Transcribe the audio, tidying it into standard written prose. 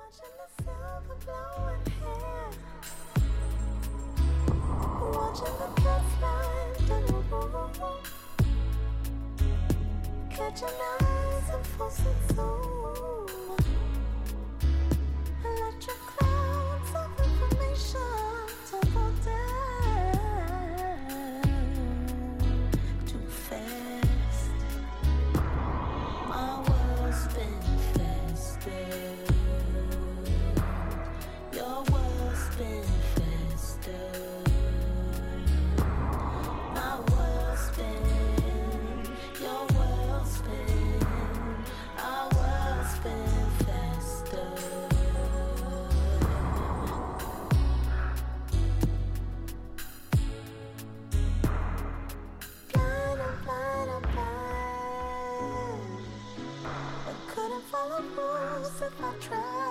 Watching the silver blowing hair, watching the cats fly down the road, catching eyes and forcing soul, electric clouds of information tumble down too fast. My world's been faster. Your world's been faster. My world's been, your world's been, our world's been faster. Blind, I'm blind, I'm blind. I couldn't follow rules if I tried.